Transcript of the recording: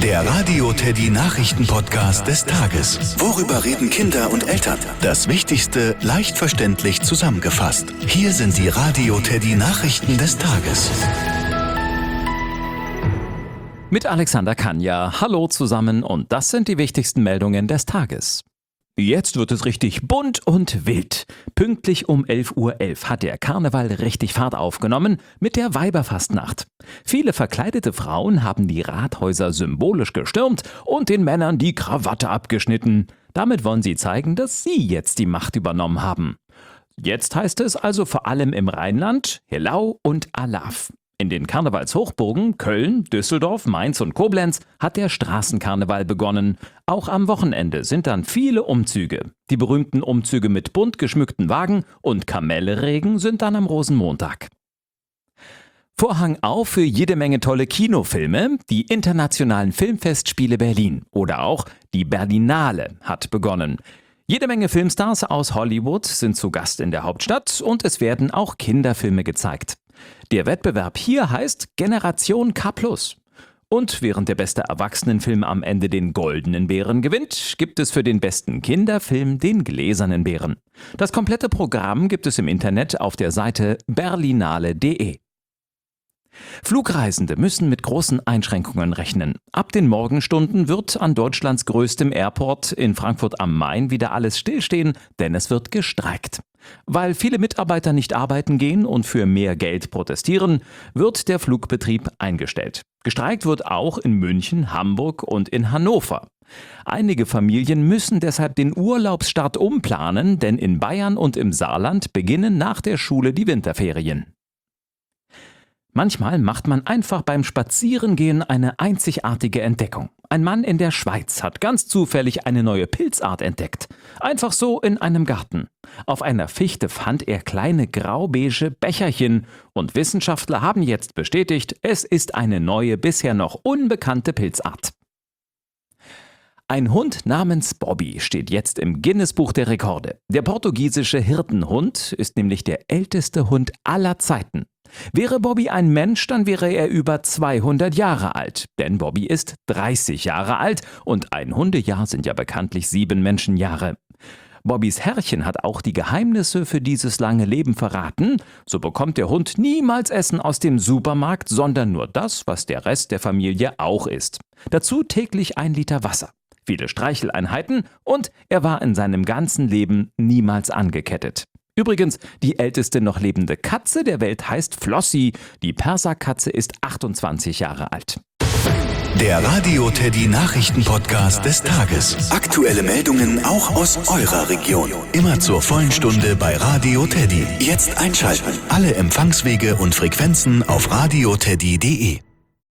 Der Radio Teddy Nachrichten-Podcast des Tages. Worüber reden Kinder und Eltern? Das Wichtigste leicht verständlich zusammengefasst. Hier sind die Radio Teddy Nachrichten des Tages. Mit Alexander Kanja. Hallo zusammen und das sind die wichtigsten Meldungen des Tages. Jetzt wird es richtig bunt und wild. Pünktlich um 11:11 Uhr hat der Karneval richtig Fahrt aufgenommen mit der Weiberfastnacht. Viele verkleidete Frauen haben die Rathäuser symbolisch gestürmt und den Männern die Krawatte abgeschnitten. Damit wollen sie zeigen, dass sie jetzt die Macht übernommen haben. Jetzt heißt es also vor allem im Rheinland Helau und Alaf. In den Karnevalshochburgen Köln, Düsseldorf, Mainz und Koblenz hat der Straßenkarneval begonnen. Auch am Wochenende sind dann viele Umzüge. Die berühmten Umzüge mit bunt geschmückten Wagen und Kamelleregen sind dann am Rosenmontag. Vorhang auf für jede Menge tolle Kinofilme. Die Internationalen Filmfestspiele Berlin oder auch die Berlinale hat begonnen. Jede Menge Filmstars aus Hollywood sind zu Gast in der Hauptstadt und es werden auch Kinderfilme gezeigt. Der Wettbewerb hier heißt Generation K+. Und während der beste Erwachsenenfilm am Ende den Goldenen Bären gewinnt, gibt es für den besten Kinderfilm den Gläsernen Bären. Das komplette Programm gibt es im Internet auf der Seite berlinale.de. Flugreisende müssen mit großen Einschränkungen rechnen. Ab den Morgenstunden wird an Deutschlands größtem Airport in Frankfurt am Main wieder alles stillstehen, denn es wird gestreikt. Weil viele Mitarbeiter nicht arbeiten gehen und für mehr Geld protestieren, wird der Flugbetrieb eingestellt. Gestreikt wird auch in München, Hamburg und in Hannover. Einige Familien müssen deshalb den Urlaubsstart umplanen, denn in Bayern und im Saarland beginnen nach der Schule die Winterferien. Manchmal macht man einfach beim Spazierengehen eine einzigartige Entdeckung. Ein Mann in der Schweiz hat ganz zufällig eine neue Pilzart entdeckt. Einfach so in einem Garten. Auf einer Fichte fand er kleine graubeige Becherchen und Wissenschaftler haben jetzt bestätigt, es ist eine neue, bisher noch unbekannte Pilzart. Ein Hund namens Bobby steht jetzt im Guinness-Buch der Rekorde. Der portugiesische Hirtenhund ist nämlich der älteste Hund aller Zeiten. Wäre Bobby ein Mensch, dann wäre er über 200 Jahre alt. Denn Bobby ist 30 Jahre alt und ein Hundejahr sind ja bekanntlich 7 Menschenjahre. Bobbys Herrchen hat auch die Geheimnisse für dieses lange Leben verraten. So bekommt der Hund niemals Essen aus dem Supermarkt, sondern nur das, was der Rest der Familie auch isst. Dazu täglich 1 Liter Wasser, viele Streicheleinheiten und er war in seinem ganzen Leben niemals angekettet. Übrigens, die älteste noch lebende Katze der Welt heißt Flossie. Die Perserkatze ist 28 Jahre alt. Der Radio Teddy Nachrichten-Podcast des Tages. Aktuelle Meldungen auch aus eurer Region. Immer zur vollen Stunde bei Radio Teddy. Jetzt einschalten. Alle Empfangswege und Frequenzen auf radioteddy.de.